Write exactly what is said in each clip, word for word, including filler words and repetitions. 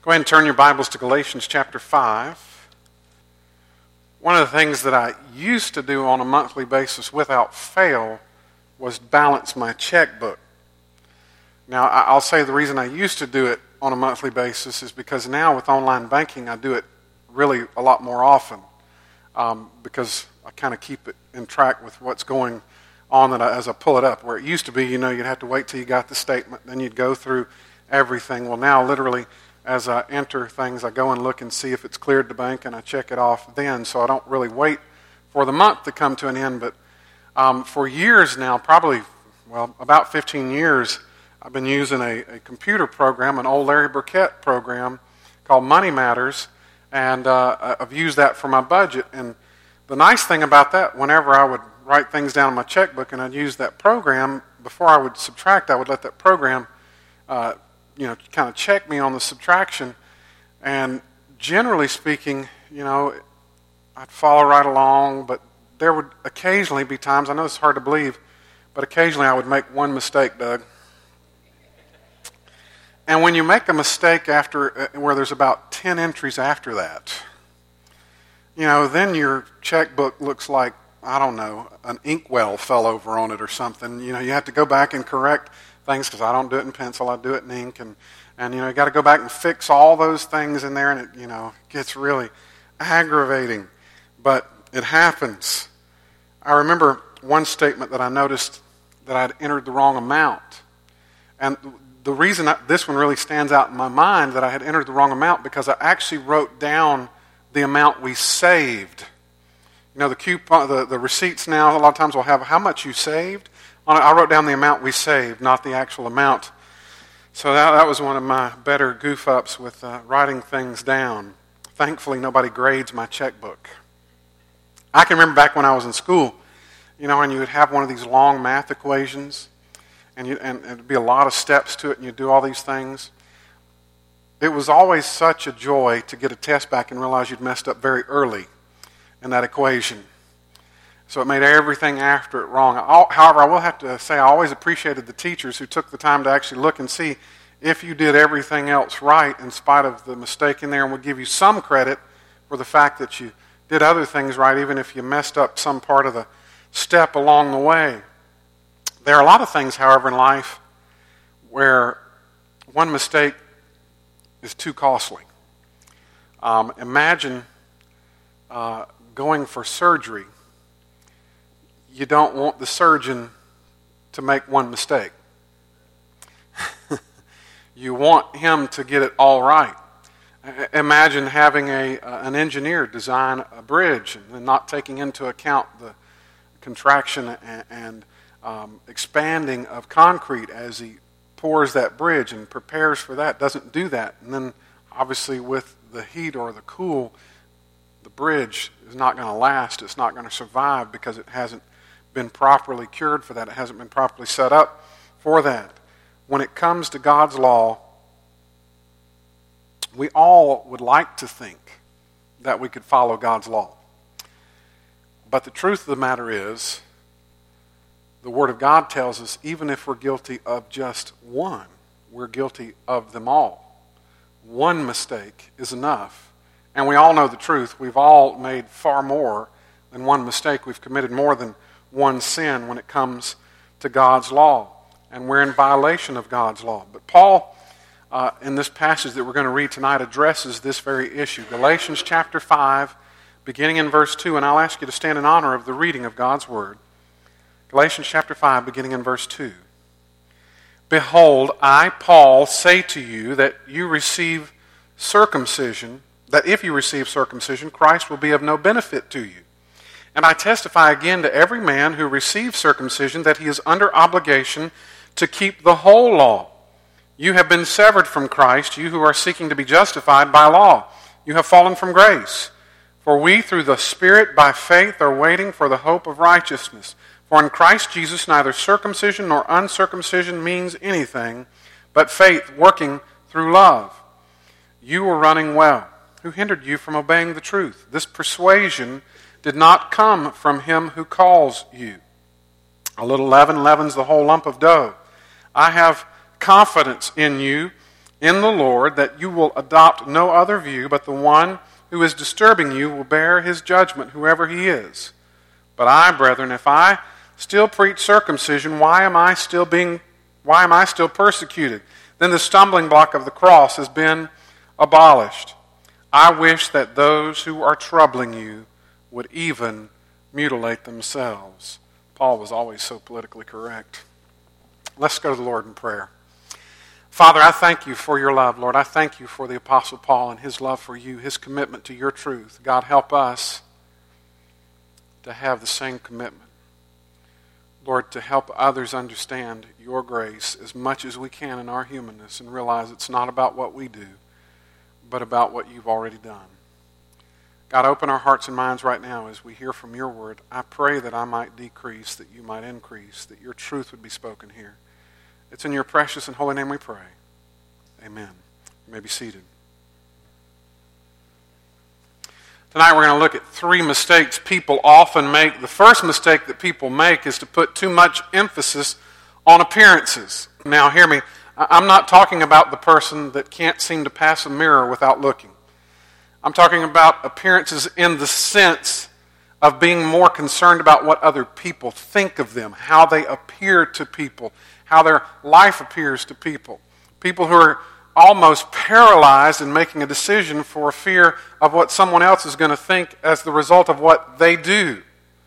Go ahead and turn your Bibles to Galatians chapter five. One of the things that I used to do on a monthly basis without fail was balance my checkbook. Now, I'll say the reason I used to do it on a monthly basis is because now with online banking, I do it really a lot more often um, because I kind of keep it in track with what's going on that I, as I pull it up. Where it used to be, you know, you'd have to wait till you got the statement, then you'd go through everything. Well, now literally, as I enter things, I go and look and see if it's cleared the bank, and I check it off then, so I don't really wait for the month to come to an end. But um, for years now, probably, well, about fifteen years, I've been using a, a computer program, an old Larry Burkett program called Money Matters, and uh, I've used that for my budget. And the nice thing about that, whenever I would write things down in my checkbook and I'd use that program, before I would subtract, I would let that program uh, you know, kind of check me on the subtraction, and generally speaking, you know, I'd follow right along, but there would occasionally be times, I know it's hard to believe, but occasionally I would make one mistake, Doug. And when you make a mistake after, uh, where there's about ten entries after that, you know, then your checkbook looks like, I don't know, an inkwell fell over on it or something. You know, you have to go back and correct things, because I don't do it in pencil, I do it in ink, and, and you know, you got to go back and fix all those things in there, and it, you know, gets really aggravating, but it happens. I remember one statement that I noticed that I'd entered the wrong amount, and the reason I, this one really stands out in my mind that I had entered the wrong amount, because I actually wrote down the amount we saved. You know, the coupon, the, the receipts now, a lot of times will have how much you saved. I wrote down the amount we saved, not the actual amount. So that, that was one of my better goof-ups with uh, writing things down. Thankfully, nobody grades my checkbook. I can remember back when I was in school, you know, and you would have one of these long math equations, and, you, and, and it'd be a lot of steps to it, and you'd do all these things. It was always such a joy to get a test back and realize you'd messed up very early in that equation. So it made everything after it wrong. However, I will have to say I always appreciated the teachers who took the time to actually look and see if you did everything else right in spite of the mistake in there, and would give you some credit for the fact that you did other things right, even if you messed up some part of the step along the way. There are a lot of things, however, in life where one mistake is too costly. Um, imagine uh, going for surgery. You don't want the surgeon to make one mistake. You want him to get it all right. Imagine having a uh, an engineer design a bridge and not taking into account the contraction and, and um, expanding of concrete as he pours that bridge and prepares for that. Doesn't do that. And then obviously with the heat or the cool, the bridge is not going to last. It's not going to survive because it hasn't been properly cured for that. It hasn't been properly set up for that. When it comes to God's law, we all would like to think that we could follow God's law. But the truth of the matter is, the Word of God tells us even if we're guilty of just one, we're guilty of them all. One mistake is enough. And we all know the truth. We've all made far more than one mistake. We've committed more than one sin when it comes to God's law, and we're in violation of God's law. But Paul, uh, in this passage that we're going to read tonight, addresses this very issue. Galatians chapter five, beginning in verse two, and I'll ask you to stand in honor of the reading of God's Word. Galatians chapter five, beginning in verse two. Behold, I, Paul, say to you that you receive circumcision, that if you receive circumcision, Christ will be of no benefit to you. And I testify again to every man who receives circumcision that he is under obligation to keep the whole law. You have been severed from Christ, you who are seeking to be justified by law. You have fallen from grace. For we, through the Spirit, by faith, are waiting for the hope of righteousness. For in Christ Jesus neither circumcision nor uncircumcision means anything, but faith working through love. You were running well. Who hindered you from obeying the truth? This persuasion did not come from him who calls you. A little leaven leavens the whole lump of dough. I have confidence in you in the Lord that you will adopt no other view, but the one who is disturbing you will bear his judgment, whoever he is. But I, brethren, if I still preach circumcision, why am I still being, why am I still persecuted? Then the stumbling block of the cross has been abolished. I wish that those who are troubling you would even mutilate themselves. Paul was always so politically correct. Let's go to the Lord in prayer. Father, I thank you for your love, Lord. I thank you for the Apostle Paul and his love for you, his commitment to your truth. God, help us to have the same commitment. Lord, to help others understand your grace as much as we can in our humanness and realize it's not about what we do, but about what you've already done. God, open our hearts and minds right now as we hear from your word. I pray that I might decrease, that you might increase, that your truth would be spoken here. It's in your precious and holy name we pray. Amen. You may be seated. Tonight we're going to look at three mistakes people often make. The first mistake that people make is to put too much emphasis on appearances. Now hear me, I'm not talking about the person that can't seem to pass a mirror without looking. I'm talking about appearances in the sense of being more concerned about what other people think of them, how they appear to people, how their life appears to people. People who are almost paralyzed in making a decision for fear of what someone else is going to think as the result of what they do.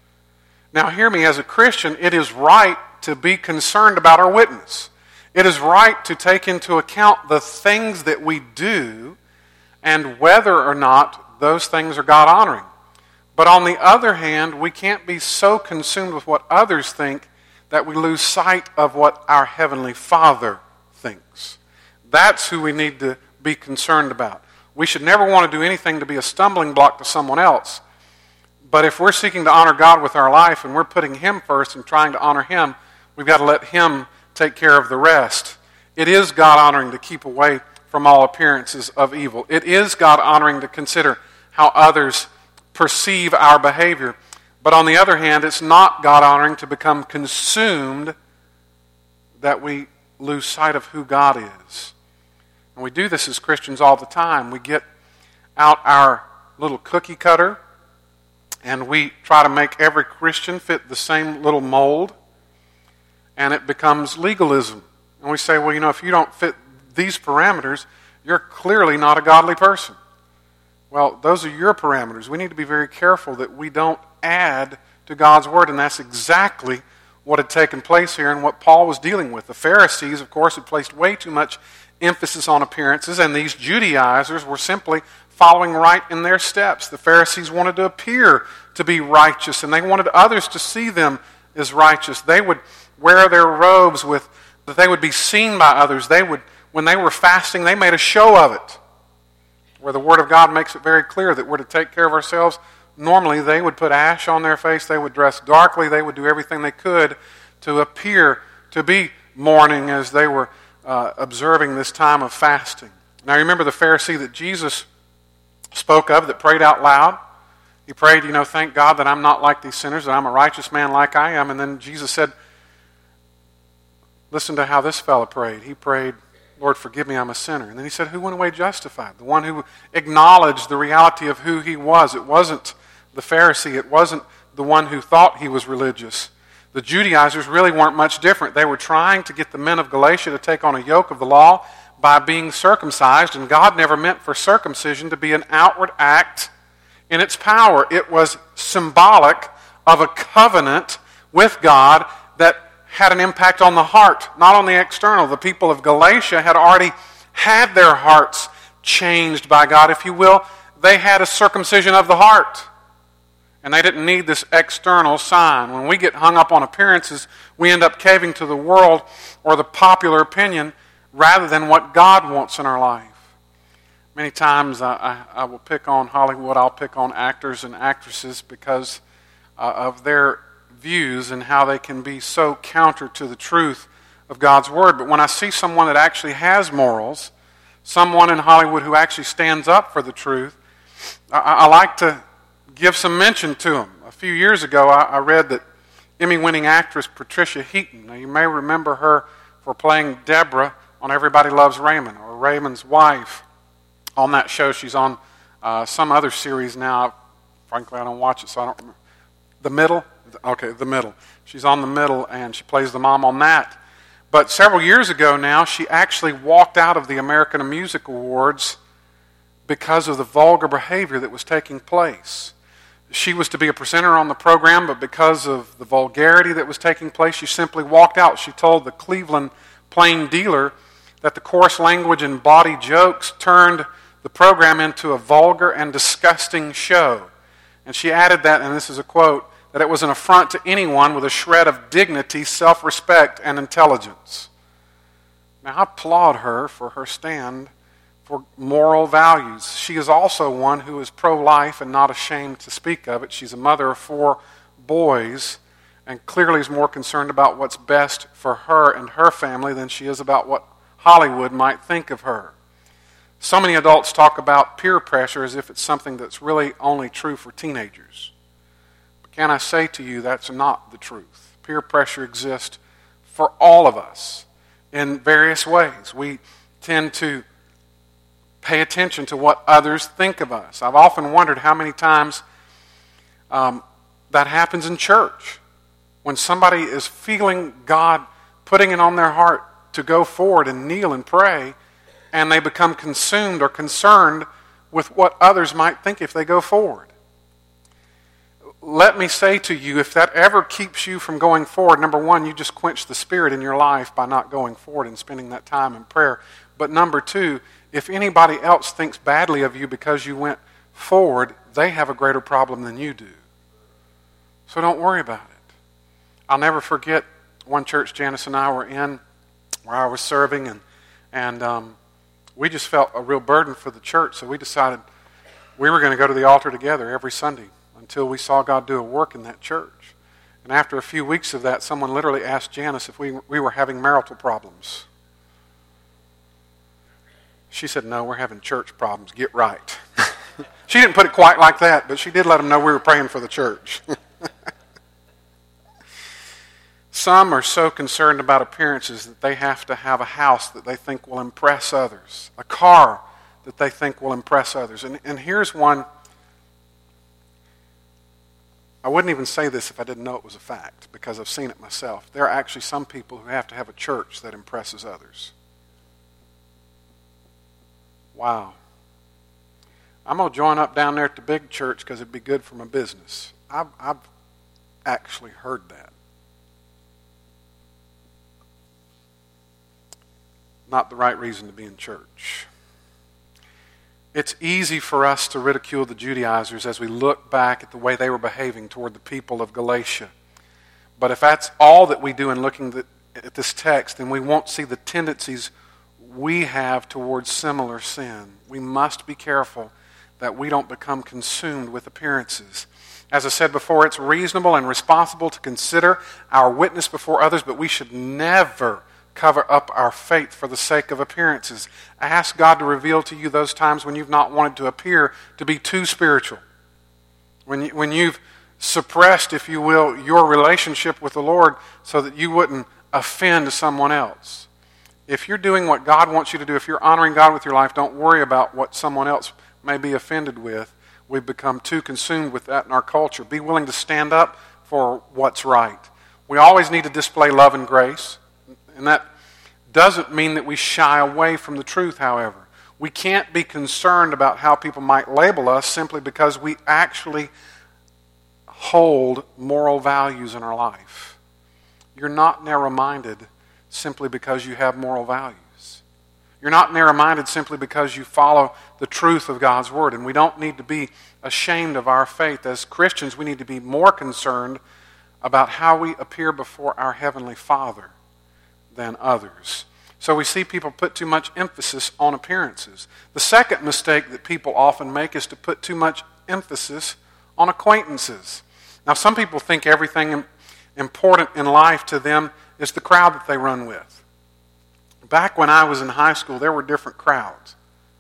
Now hear me, as a Christian, it is right to be concerned about our witness. It is right to take into account the things that we do and whether or not those things are God-honoring. But on the other hand, we can't be so consumed with what others think that we lose sight of what our Heavenly Father thinks. That's who we need to be concerned about. We should never want to do anything to be a stumbling block to someone else. But if we're seeking to honor God with our life and we're putting Him first and trying to honor Him, we've got to let Him take care of the rest. It is God-honoring to keep away from all appearances of evil. It is God-honoring to consider how others perceive our behavior. But on the other hand, it's not God-honoring to become consumed that we lose sight of who God is. And we do this as Christians all the time. We get out our little cookie cutter and we try to make every Christian fit the same little mold, and it becomes legalism. And we say, well, you know, if you don't fit these parameters, you're clearly not a godly person. Well, those are your parameters. We need to be very careful that we don't add to God's Word, and that's exactly what had taken place here and what Paul was dealing with. The Pharisees, of course, had placed way too much emphasis on appearances, and these Judaizers were simply following right in their steps. The Pharisees wanted to appear to be righteous, and they wanted others to see them as righteous. They would wear their robes with, that they would be seen by others. They would, when they were fasting, they made a show of it. Where the Word of God makes it very clear that we're to take care of ourselves. Normally, they would put ash on their face. They would dress darkly. They would do everything they could to appear to be mourning as they were uh, observing this time of fasting. Now, remember the Pharisee that Jesus spoke of that prayed out loud? He prayed, you know, thank God that I'm not like these sinners, that I'm a righteous man like I am. And then Jesus said, listen to how this fellow prayed. He prayed, Lord, forgive me, I'm a sinner. And then he said, who went away justified? The one who acknowledged the reality of who he was. It wasn't the Pharisee. It wasn't the one who thought he was religious. The Judaizers really weren't much different. They were trying to get the men of Galatia to take on a yoke of the law by being circumcised, and God never meant for circumcision to be an outward act in its power. It was symbolic of a covenant with God that had an impact on the heart, not on the external. The people of Galatia had already had their hearts changed by God, if you will. They had a circumcision of the heart. And they didn't need this external sign. When we get hung up on appearances, we end up caving to the world or the popular opinion rather than what God wants in our life. Many times I, I, I will pick on Hollywood, I'll pick on actors and actresses because uh, of their views and how they can be so counter to the truth of God's Word. But when I see someone that actually has morals, someone in Hollywood who actually stands up for the truth, I, I like to give some mention to them. A few years ago, I, I read that Emmy-winning actress Patricia Heaton, now you may remember her for playing Deborah on Everybody Loves Raymond, or Raymond's wife, on that show. She's on uh, some other series now. Frankly, I don't watch it, so I don't remember. The Middle? Okay, The Middle. She's on The Middle, and she plays the mom on that. But several years ago now, she actually walked out of the American Music Awards because of the vulgar behavior that was taking place. She was to be a presenter on the program, but because of the vulgarity that was taking place, she simply walked out. She told the Cleveland Plain Dealer that the coarse language and bawdy jokes turned the program into a vulgar and disgusting show. And she added that, and this is a quote, that it was an affront to anyone with a shred of dignity, self-respect, and intelligence. Now, I applaud her for her stand for moral values. She is also one who is pro-life and not ashamed to speak of it. She's a mother of four boys and clearly is more concerned about what's best for her and her family than she is about what Hollywood might think of her. So many adults talk about peer pressure as if it's something that's really only true for teenagers. But can I say to you, that's not the truth. Peer pressure exists for all of us in various ways. We tend to pay attention to what others think of us. I've often wondered how many times um, that happens in church. When somebody is feeling God putting it on their heart to go forward and kneel and pray, and they become consumed or concerned with what others might think if they go forward. Let me say to you, if that ever keeps you from going forward, number one, you just quench the Spirit in your life by not going forward and spending that time in prayer. But number two, if anybody else thinks badly of you because you went forward, they have a greater problem than you do. So don't worry about it. I'll never forget one church Janice and I were in where I was serving, and, and um, we just felt a real burden for the church, so we decided we were going to go to the altar together every Sunday until we saw God do a work in that church. And after a few weeks of that, someone literally asked Janice if we, we were having marital problems. She said, "No, we're having church problems. Get right." She didn't put it quite like that, but she did let them know we were praying for the church. Some are so concerned about appearances that they have to have a house that they think will impress others, a car that they think will impress others. And, and here's one, I wouldn't even say this if I didn't know it was a fact, because I've seen it myself. There are actually some people who have to have a church that impresses others. Wow. I'm going to join up down there at the big church because it'd be good for my business. I've, I've actually heard that. Not the right reason to be in church. It's easy for us to ridicule the Judaizers as we look back at the way they were behaving toward the people of Galatia. But if that's all that we do in looking at this text, then we won't see the tendencies we have towards similar sin. We must be careful that we don't become consumed with appearances. As I said before, it's reasonable and responsible to consider our witness before others, but we should never cover up our faith for the sake of appearances. Ask God to reveal to you those times when you've not wanted to appear to be too spiritual. When, you, when you've suppressed, if you will, your relationship with the Lord so that you wouldn't offend someone else. If you're doing what God wants you to do, if you're honoring God with your life, don't worry about what someone else may be offended with. We've become too consumed with that in our culture. Be willing to stand up for what's right. We always need to display love and grace. And that doesn't mean that we shy away from the truth, however. We can't be concerned about how people might label us simply because we actually hold moral values in our life. You're not narrow-minded simply because you have moral values. You're not narrow-minded simply because you follow the truth of God's Word. And we don't need to be ashamed of our faith. As Christians, we need to be more concerned about how we appear before our Heavenly Father than others. So we see people put too much emphasis on appearances. The second mistake that people often make is to put too much emphasis on acquaintances. Now, some people think everything important in life to them is the crowd that they run with. Back when I was in high school, there were different crowds.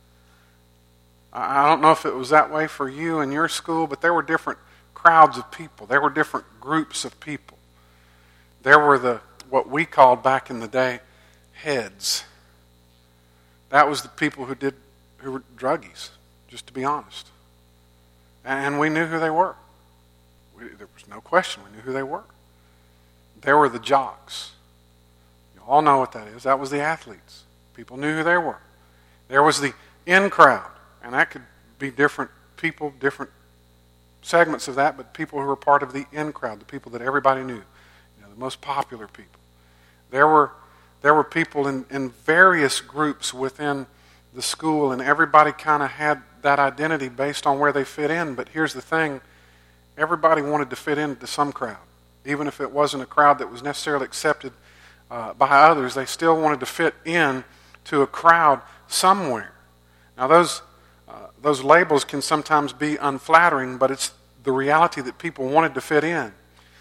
I don't know if it was that way for you in your school, but there were different crowds of people. There were different groups of people. There were the what we called back in the day heads. That was the people who did who were druggies, just to be honest. And we knew who they were. We, there was no question. We knew who they were. They were the jocks. You all know what that is. That was the athletes. People knew who they were. There was the in crowd, and that could be different people, different segments of that, but people who were part of the in crowd, the people that everybody knew, you know, the most popular people. There were there were people in, in various groups within the school, and everybody kind of had that identity based on where they fit in. But here's the thing, everybody wanted to fit into some crowd. Even if it wasn't a crowd that was necessarily accepted uh, by others, they still wanted to fit in to a crowd somewhere. Now those uh, those labels can sometimes be unflattering, but it's the reality that people wanted to fit in.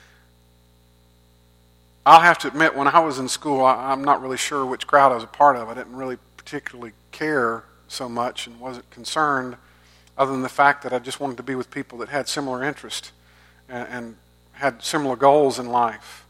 I'll have to admit, when I was in school, I, I'm not really sure which crowd I was a part of. I didn't really particularly care so much and wasn't concerned, other than the fact that I just wanted to be with people that had similar interests and, and had similar goals in life.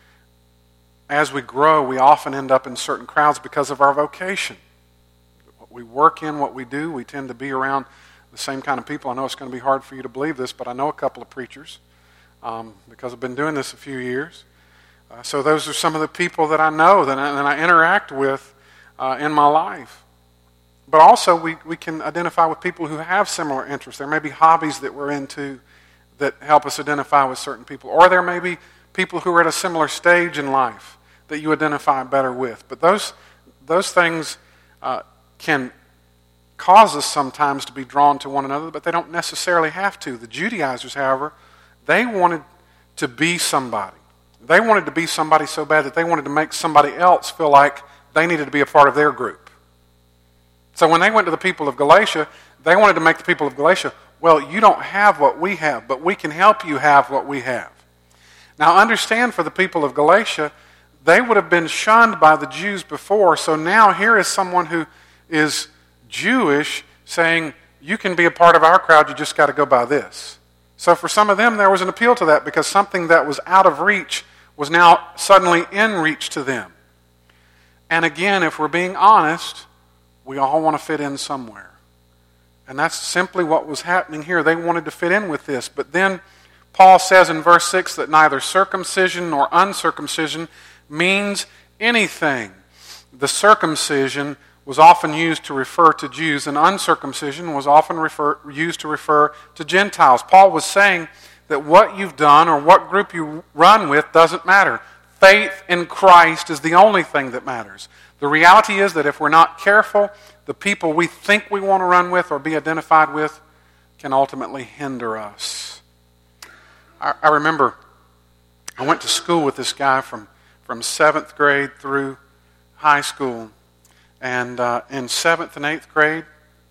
As we grow, we often end up in certain crowds because of our vocation. What we work in, what we do, we tend to be around the same kind of people. I know it's going to be hard for you to believe this, but I know a couple of preachers um, because I've been doing this a few years. Uh, so those are some of the people that I know, that I, that I interact with uh, in my life. But also we, we can identify with people who have similar interests. There may be hobbies that we're into that help us identify with certain people. Or there may be people who are at a similar stage in life that you identify better with. But those, those things uh, can cause us sometimes to be drawn to one another, but they don't necessarily have to. The Judaizers, however, they wanted to be somebody. They wanted to be somebody so bad that they wanted to make somebody else feel like they needed to be a part of their group. So when they went to the people of Galatia, they wanted to make the people of Galatia, well, you don't have what we have, but we can help you have what we have. Now understand, for the people of Galatia, they would have been shunned by the Jews before, so now here is someone who is Jewish saying, you can be a part of our crowd, you just got to go by this. So for some of them, there was an appeal to that because something that was out of reach was now suddenly in reach to them. And again, if we're being honest, we all want to fit in somewhere. And that's simply what was happening here. They wanted to fit in with this. But then Paul says in verse six that neither circumcision nor uncircumcision means anything. The circumcision was often used to refer to Jews, and uncircumcision was often refer, used to refer to Gentiles. Paul was saying that what you've done or what group you run with doesn't matter. Faith in Christ is the only thing that matters. The reality is that if we're not careful, the people we think we want to run with or be identified with can ultimately hinder us. I, I remember I went to school with this guy from, from seventh grade through high school. And uh, in seventh and eighth grade,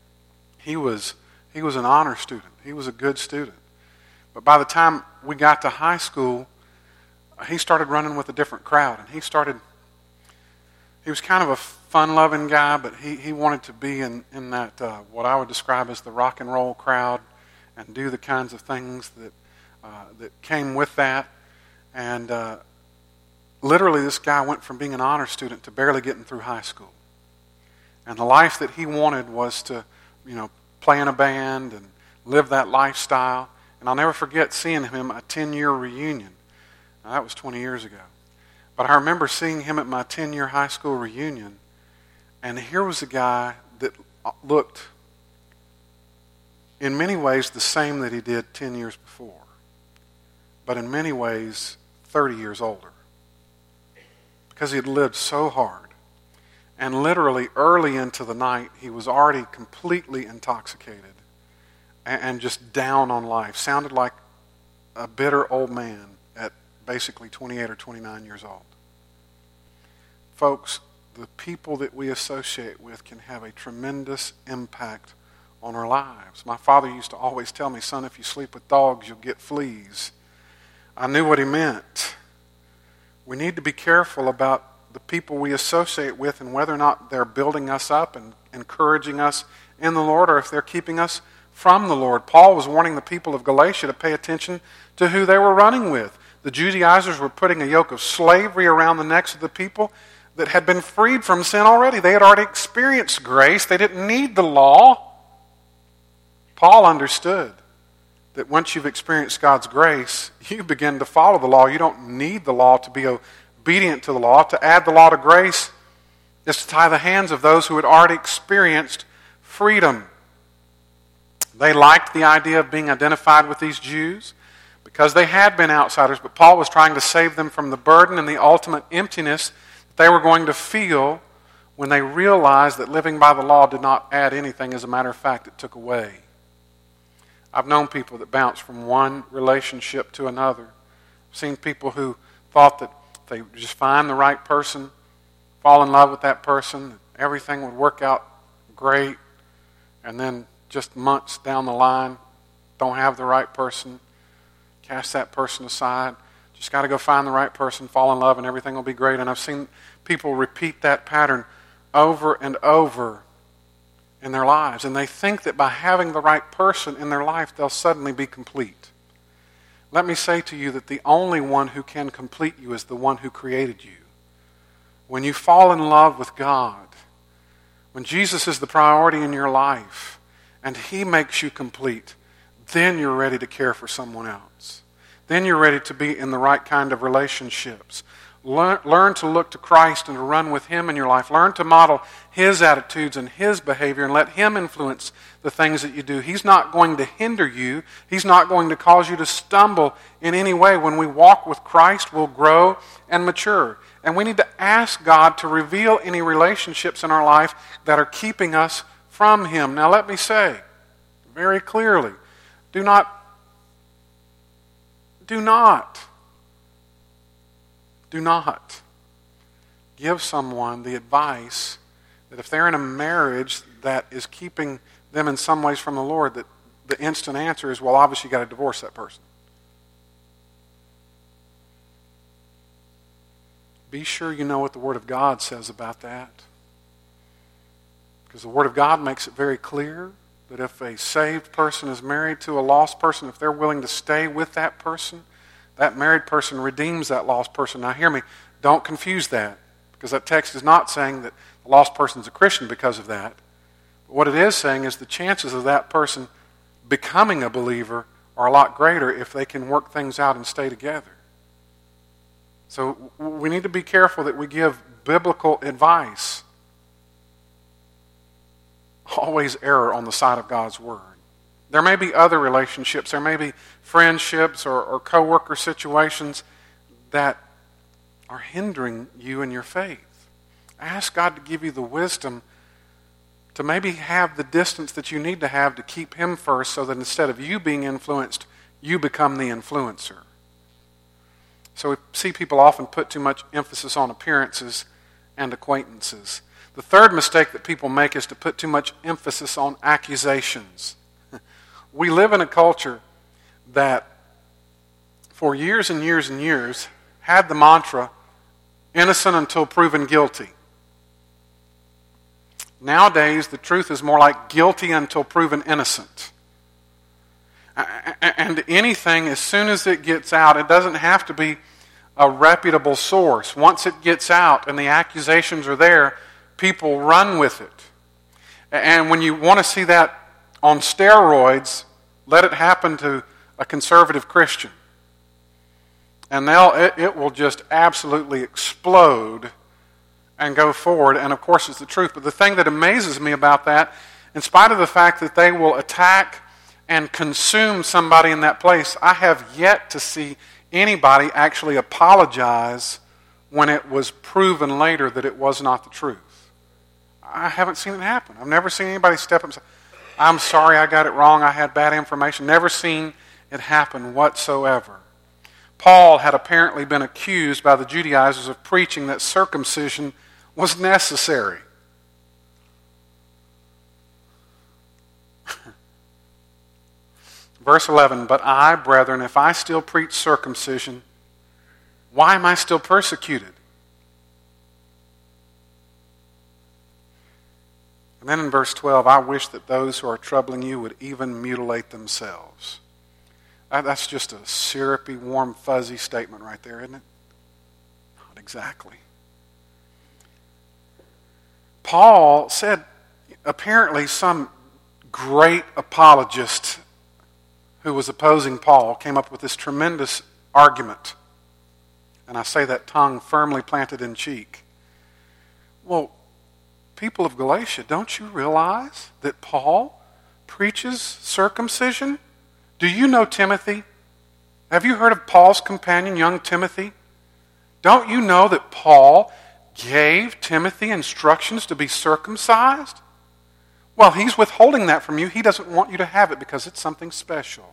he was he was an honor student. He was a good student. But by the time we got to high school, he started running with a different crowd. And he started, he was kind of a fun-loving guy, but he, he wanted to be in, in that, uh, what I would describe as the rock and roll crowd and do the kinds of things that, uh, that came with that. And uh, literally this guy went from being an honor student to barely getting through high school. And the life that he wanted was to, you know, play in a band and live that lifestyle. And I'll never forget seeing him at a ten-year reunion. Now, that was twenty years ago. But I remember seeing him at my ten-year high school reunion, and here was a guy that looked, in many ways, the same that he did ten years before, but in many ways, thirty years older, because he had lived so hard. And literally early into the night, he was already completely intoxicated and just down on life. Sounded like a bitter old man at basically twenty-eight or twenty-nine years old. Folks, the people that we associate with can have a tremendous impact on our lives. My father used to always tell me, son, if you sleep with dogs, you'll get fleas. I knew what he meant. We need to be careful about the people we associate with and whether or not they're building us up and encouraging us in the Lord or if they're keeping us from the Lord. Paul was warning the people of Galatia to pay attention to who they were running with. The Judaizers were putting a yoke of slavery around the necks of the people. that had been freed from sin already. They had already experienced grace. They didn't need the law. Paul understood that once you've experienced God's grace, you begin to follow the law. You don't need the law to be obedient to the law. To add the law to grace is to tie the hands of those who had already experienced freedom. They liked the idea of being identified with these Jews because they had been outsiders, but Paul was trying to save them from the burden and the ultimate emptiness that they were going to feel when they realized that living by the law did not add anything. As a matter of fact, it took away. I've known people that bounced from one relationship to another. I've seen people who thought that if they just find the right person, fall in love with that person, everything would work out great, and then just months down the line, don't have the right person, cast that person aside. Just got to go find the right person, fall in love, and everything will be great. And I've seen people repeat that pattern over and over in their lives. And they think that by having the right person in their life, they'll suddenly be complete. Let me say to you that the only one who can complete you is the one who created you. When you fall in love with God, when Jesus is the priority in your life, and He makes you complete, then you're ready to care for someone else. Then you're ready to be in the right kind of relationships. Learn, learn to look to Christ and to run with Him in your life. Learn to model His attitudes and His behavior and let Him influence the things that you do. He's not going to hinder you. He's not going to cause you to stumble in any way. When we walk with Christ, we'll grow and mature. And we need to ask God to reveal any relationships in our life that are keeping us from Him. Now let me say very clearly, do not, do not, do not give someone the advice that if they're in a marriage that is keeping them in some ways from the Lord, that the instant answer is, well, obviously you got to divorce that person. Be sure you know what the Word of God says about that. Because the Word of God makes it very clear that if a saved person is married to a lost person, if they're willing to stay with that person, that married person redeems that lost person. Now hear me, don't confuse that, because that text is not saying that the lost person is a Christian because of that. But what it is saying is the chances of that person becoming a believer are a lot greater if they can work things out and stay together. So we need to be careful that we give biblical advice. Always err on the side of God's Word. There may be other relationships, there may be friendships or, or co-worker situations that are hindering you in your faith. Ask God to give you the wisdom to maybe have the distance that you need to have to keep Him first, so that instead of you being influenced, you become the influencer. So we see people often put too much emphasis on appearances and acquaintances. The third mistake that people make is to put too much emphasis on accusations. We live in a culture that for years and years and years had the mantra, innocent until proven guilty. Nowadays, the truth is more like guilty until proven innocent. And anything, as soon as it gets out, it doesn't have to be a reputable source. Once it gets out and the accusations are there, people run with it. And when you want to see that on steroids, let it happen to a conservative Christian. And they'll, it, it will just absolutely explode and go forward. And of course it's the truth. But the thing that amazes me about that, in spite of the fact that they will attack and consume somebody in that place, I have yet to see anybody actually apologize when it was proven later that it was not the truth. I haven't seen it happen. I've never seen anybody step up and say, I'm sorry, I got it wrong, I had bad information. Never seen it happen whatsoever. Paul had apparently been accused by the Judaizers of preaching that circumcision was necessary. Verse eleven, but I, brethren, if I still preach circumcision, why am I still persecuted? And then in verse twelve, I wish that those who are troubling you would even mutilate themselves. That's just a syrupy, warm, fuzzy statement right there, isn't it? Not exactly. Paul said, apparently some great apologist who was opposing Paul came up with this tremendous argument. And I say that tongue firmly planted in cheek. Well, people of Galatia, don't you realize that Paul preaches circumcision? Do you know Timothy? Have you heard of Paul's companion, young Timothy? Don't you know that Paul gave Timothy instructions to be circumcised? Well, he's withholding that from you. He doesn't want you to have it because it's something special.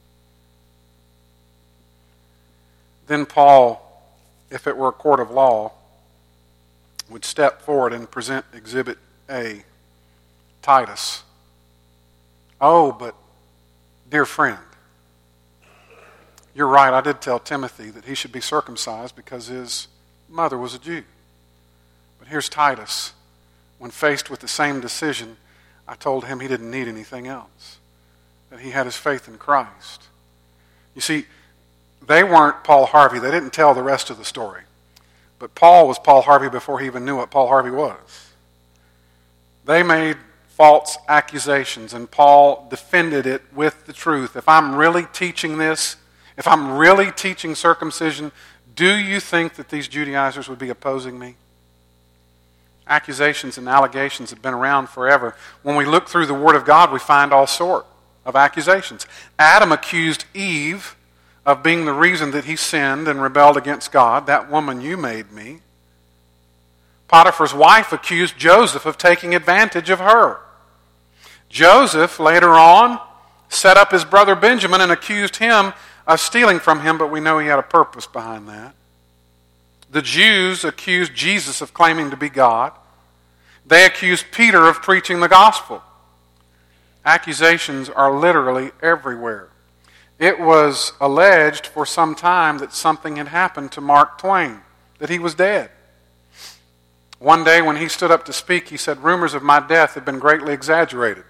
Then Paul, if it were a court of law, would step forward and present Exhibit A, Titus. Oh, but dear friend, you're right, I did tell Timothy that he should be circumcised because his mother was a Jew. But here's Titus. When faced with the same decision, I told him he didn't need anything else, that he had his faith in Christ. You see, they weren't Paul Harvey. They didn't tell the rest of the story. But Paul was Paul Harvey before he even knew what Paul Harvey was. They made false accusations, and Paul defended it with the truth. If I'm really teaching this, if I'm really teaching circumcision, do you think that these Judaizers would be opposing me? Accusations and allegations have been around forever. When we look through the Word of God, we find all sorts of accusations. Adam accused Eve of being the reason that he sinned and rebelled against God. That woman, you made me. Potiphar's wife accused Joseph of taking advantage of her. Joseph, later on, set up his brother Benjamin and accused him of stealing from him, but we know he had a purpose behind that. The Jews accused Jesus of claiming to be God. They accused Peter of preaching the gospel. Accusations are literally everywhere. It was alleged for some time that something had happened to Mark Twain, that he was dead. One day when he stood up to speak, he said, "Rumors of my death have been greatly exaggerated."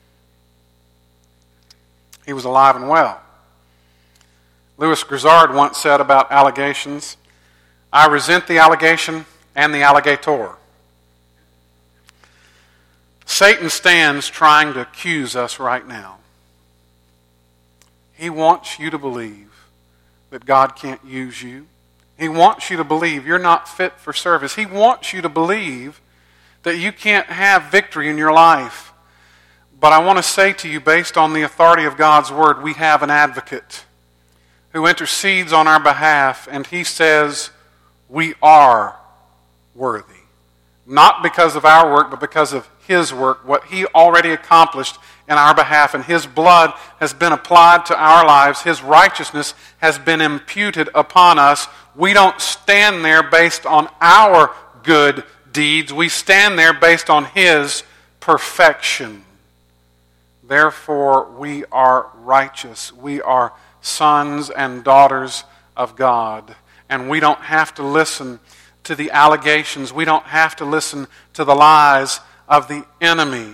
He was alive and well. Louis Grizzard once said about allegations, "I resent the allegation and the alligator." Satan stands trying to accuse us right now. He wants you to believe that God can't use you. He wants you to believe you're not fit for service. He wants you to believe that you can't have victory in your life. But I want to say to you, based on the authority of God's Word, we have an advocate who intercedes on our behalf, and he says we are worthy. Not because of our work, but because of His work, what He already accomplished in our behalf, and His blood has been applied to our lives. His righteousness has been imputed upon us. We don't stand there based on our good deeds. We stand there based on His perfection. Therefore, we are righteous. We are sons and daughters of God. And we don't have to listen to the allegations. We don't have to listen to the lies of the enemy.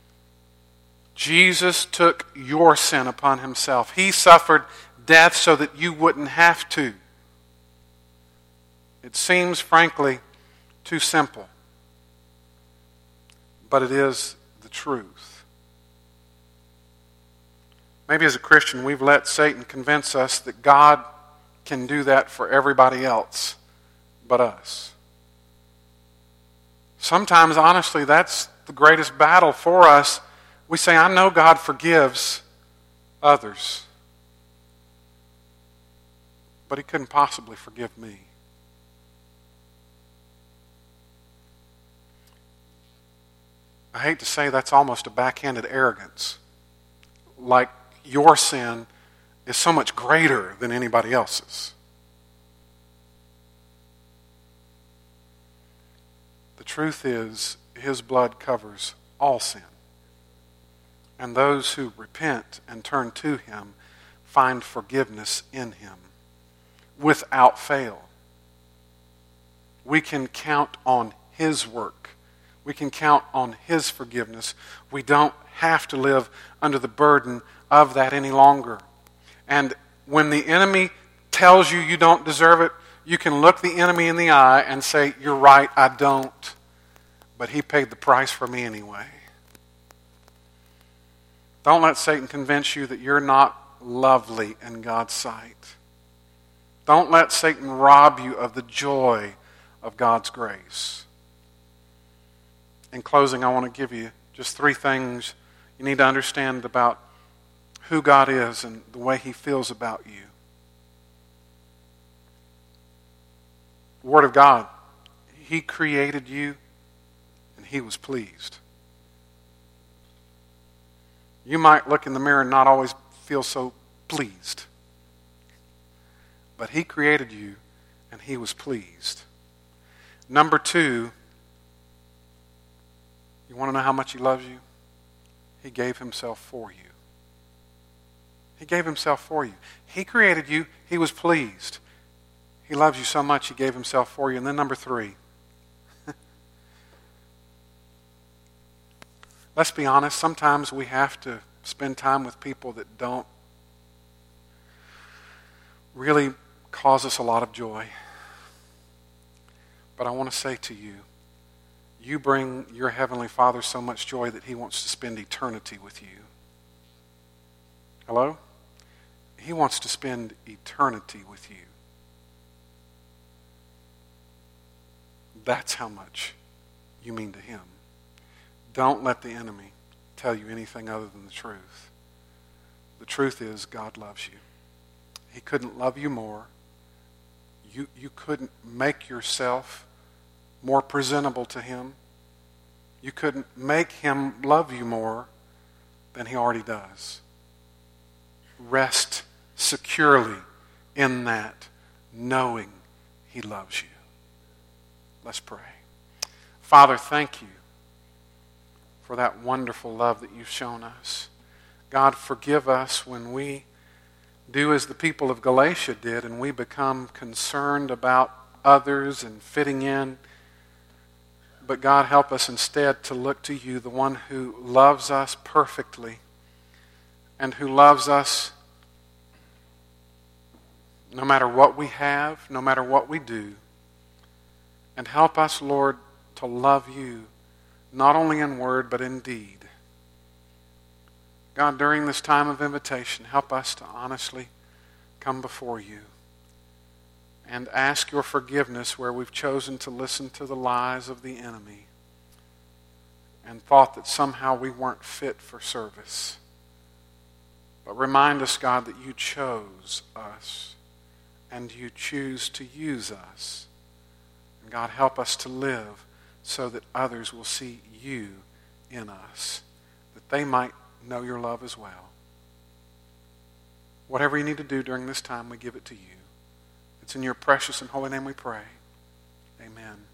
Jesus took your sin upon Himself. He suffered death so that you wouldn't have to. It seems, frankly, too simple. But it is the truth. Maybe as a Christian, we've let Satan convince us that God can do that for everybody else but us. Sometimes, honestly, that's the greatest battle for us. We say, I know God forgives others, but He couldn't possibly forgive me. I hate to say that's almost a backhanded arrogance. Like your sin is so much greater than anybody else's. The truth is, His blood covers all sin. And those who repent and turn to Him find forgiveness in Him without fail. We can count on His work. We can count on His forgiveness. We don't have to live under the burden of that any longer. And when the enemy tells you you don't deserve it, you can look the enemy in the eye and say, you're right, I don't. but he paid the price for me anyway. Don't let Satan convince you that you're not lovely in God's sight. Don't let Satan rob you of the joy of God's grace. In closing, I want to give you just three things you need to understand about who God is and the way he feels about you. The Word of God, he created you and he was pleased. You might look in the mirror and not always feel so pleased. But he created you and he was pleased. Number two, you want to know how much he loves you? He gave himself for you. He gave himself for you. He created you. He was pleased. He loves you so much he gave himself for you. And then number three, let's be honest, sometimes we have to spend time with people that don't really cause us a lot of joy. But I want to say to you, you bring your Heavenly Father so much joy that he wants to spend eternity with you. Hello? He wants to spend eternity with you. That's how much you mean to him. Don't let the enemy tell you anything other than the truth. The truth is God loves you. He couldn't love you more. You, you couldn't make yourself more presentable to him. You couldn't make him love you more than he already does. Rest securely in that, knowing he loves you. Let's pray. Father, thank you for that wonderful love that you've shown us. God, forgive us when we do as the people of Galatia did and we become concerned about others and fitting in. But God, help us instead to look to you, the one who loves us perfectly and who loves us no matter what we have, no matter what we do. And help us, Lord, to love you not only in word but in deed. God, during this time of invitation, help us to honestly come before you and ask your forgiveness where we've chosen to listen to the lies of the enemy and thought that somehow we weren't fit for service. But remind us, God, that you chose us and you choose to use us. And God, help us to live so that others will see you in us, that they might know your love as well. Whatever you need to do during this time, we give it to you. It's in your precious and holy name we pray. Amen.